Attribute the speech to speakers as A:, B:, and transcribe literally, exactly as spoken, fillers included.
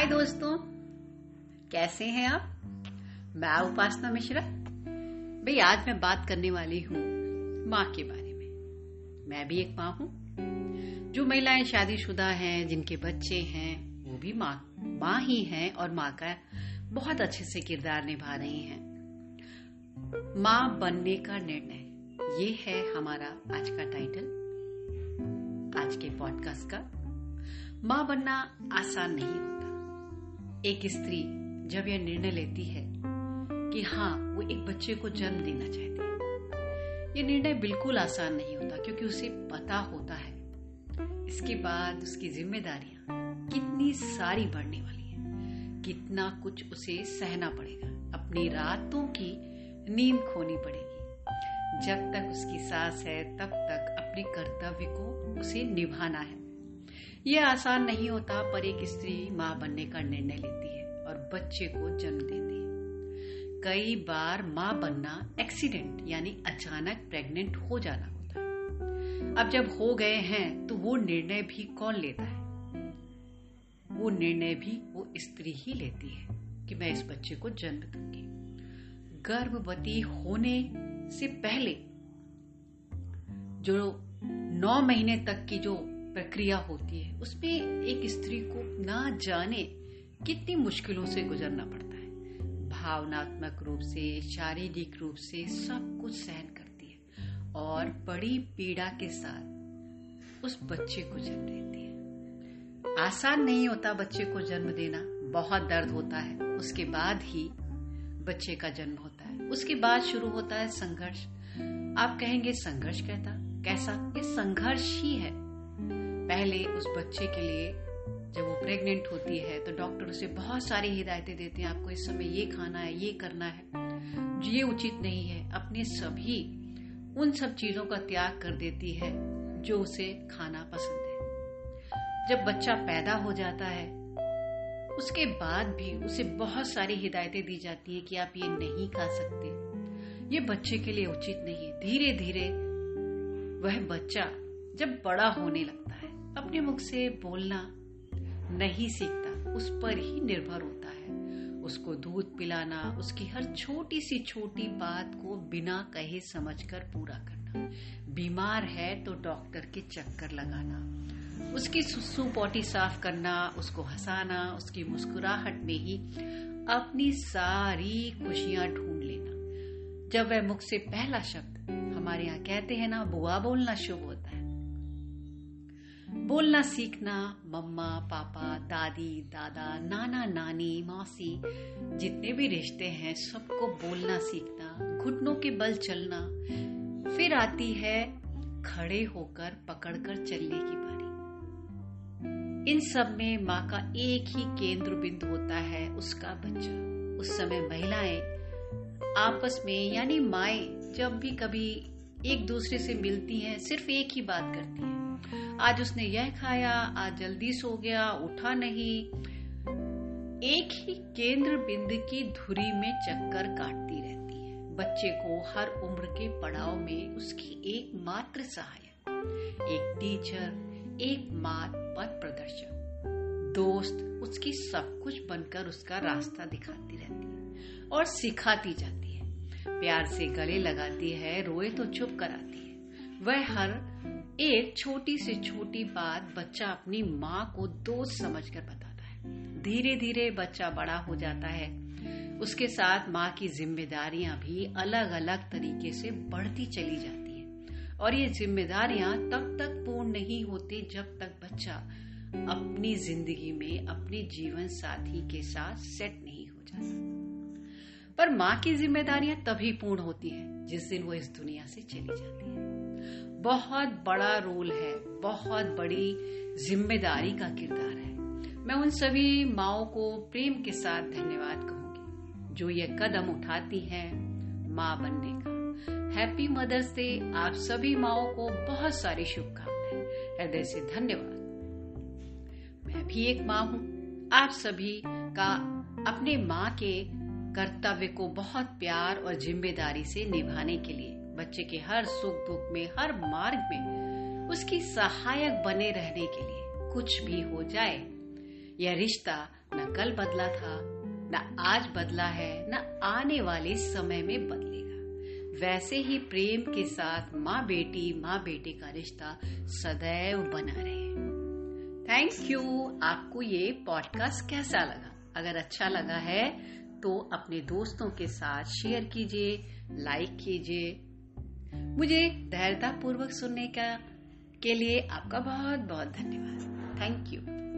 A: दोस्तों, कैसे हैं आप। मैं उपासना मिश्रा। भाई आज मैं बात करने वाली हूँ माँ के बारे में। मैं भी एक माँ हूँ। जो महिलाएं शादीशुदा हैं, जिनके बच्चे हैं, वो भी माँ माँ ही हैं और माँ का बहुत अच्छे से किरदार निभा रही हैं। माँ बनने का निर्णय, ये है हमारा आज का टाइटल, आज के पॉडकास्ट का। माँ बनना आसान नहीं होता। एक स्त्री जब यह निर्णय लेती है कि हाँ वो एक बच्चे को जन्म देना चाहती है, ये निर्णय बिल्कुल आसान नहीं होता, क्योंकि उसे पता होता है इसके बाद उसकी जिम्मेदारियां कितनी सारी बढ़ने वाली हैं, कितना कुछ उसे सहना पड़ेगा, अपनी रातों की नींद खोनी पड़ेगी। जब तक उसकी सांस है तब तक अपने कर्तव्य को उसे निभाना है। यह आसान नहीं होता, पर एक स्त्री माँ बनने का निर्णय लेती है और बच्चे को जन्म देती है। कई बार माँ बनना एक्सीडेंट यानी अचानक प्रेग्नेंट हो जाना होता है। अब जब हो गए हैं तो वो निर्णय भी कौन लेता है? वो निर्णय भी वो स्त्री ही लेती है कि मैं इस बच्चे को जन्म दूंगी। गर्भवती होने से पहले जो नौ महीने तक की जो प्रक्रिया होती है, उसमें एक स्त्री को ना जाने कितनी मुश्किलों से गुजरना पड़ता है। भावनात्मक रूप से, शारीरिक रूप से सब कुछ सहन करती है और बड़ी पीड़ा के साथ उस बच्चे को जन्म देती है। आसान नहीं होता बच्चे को जन्म देना, बहुत दर्द होता है। उसके बाद ही बच्चे का जन्म होता है। उसके बाद शुरू होता है संघर्ष। आप कहेंगे संघर्ष कहता कैसा? ये संघर्ष ही है। पहले उस बच्चे के लिए जब वो प्रेग्नेंट होती है तो डॉक्टर उसे बहुत सारी हिदायतें देते हैं, आपको इस समय ये खाना है, ये करना है, ये उचित नहीं है। अपने सभी उन सब चीजों का त्याग कर देती है जो उसे खाना पसंद है। जब बच्चा पैदा हो जाता है उसके बाद भी उसे बहुत सारी हिदायतें दी जाती है कि आप ये नहीं खा सकते, ये बच्चे के लिए उचित नहीं है। धीरे धीरे वह बच्चा जब बड़ा होने लगता है, अपने मुख से बोलना नहीं सीखता, उस पर ही निर्भर होता है। उसको दूध पिलाना, उसकी हर छोटी सी छोटी बात को बिना कहे समझकर पूरा करना, बीमार है तो डॉक्टर के चक्कर लगाना, उसकी सुसु पोटी साफ करना, उसको हंसाना, उसकी मुस्कुराहट में ही अपनी सारी खुशियां ढूंढ लेना। जब वह मुख से पहला शब्द, हमारे यहाँ कहते हैं ना, बुआ बोलना शुभ होता है, बोलना सीखना, मम्मा, पापा, दादी, दादा, नाना, नानी, मौसी, जितने भी रिश्ते हैं सबको बोलना सीखना, घुटनों के बल चलना। फिर आती है खड़े होकर पकड़कर चलने की बारी। इन सब में माँ का एक ही केंद्र बिंदु होता है, उसका बच्चा। उस समय महिलाएं आपस में यानी माएं जब भी कभी एक दूसरे से मिलती हैं, सिर्फ एक ही बात करती हैं, आज उसने यह खाया, आज जल्दी सो गया, उठा नहीं। एक ही केंद्र बिंदु की धुरी में चक्कर काटती रहती है। बच्चे को हर उम्र के पड़ाव में उसकी एकमात्र सहायक, एक टीचर, एक मात पथ प्रदर्शक, दोस्त, उसकी सब कुछ बनकर उसका रास्ता दिखाती रहती है और सिखाती जाती है। प्यार से गले लगाती है, रोए तो चुप कराती है। वह हर एक छोटी से छोटी बात बच्चा अपनी माँ को दोस्त समझकर बताता है। धीरे धीरे बच्चा बड़ा हो जाता है, उसके साथ माँ की जिम्मेदारियां भी अलग अलग तरीके से बढ़ती चली जाती हैं। और ये जिम्मेदारियां तब तक पूर्ण नहीं होती जब तक बच्चा अपनी जिंदगी में अपने जीवन साथी के साथ सेट नहीं हो जाता। पर माँ की जिम्मेदारियां तभी पूर्ण होती है जिस दिन वो इस दुनिया से चली जाती है। बहुत बड़ा रोल है, बहुत बड़ी जिम्मेदारी का किरदार है। मैं उन सभी माँओं को प्रेम के साथ धन्यवाद कहूंगी जो ये कदम उठाती हैं माँ बनने का। Happy Mother's Day. आप सभी माँओं को बहुत सारी शुभकामनाएं, हृदय से धन्यवाद। मैं भी एक माँ हूँ। आप सभी का अपने माँ के कर्तव्य को बहुत प्यार और जिम्मेदारी से निभाने के लिए, बच्चे के हर सुख दुख में, हर मार्ग में उसकी सहायक बने रहने के लिए, कुछ भी हो जाए यह रिश्ता न कल बदला था, न आज बदला है, न आने वाले समय में बदलेगा। वैसे ही प्रेम के साथ माँ बेटी माँ बेटे का रिश्ता सदैव बना रहे। Thank you. आपको ये पॉडकास्ट कैसा लगा? अगर अच्छा लगा है तो अपने दोस्तों के साथ शेयर कीजिए, लाइक कीजिए। मुझे धैर्यतापूर्वक सुनने का के लिए आपका बहुत बहुत धन्यवाद। Thank you.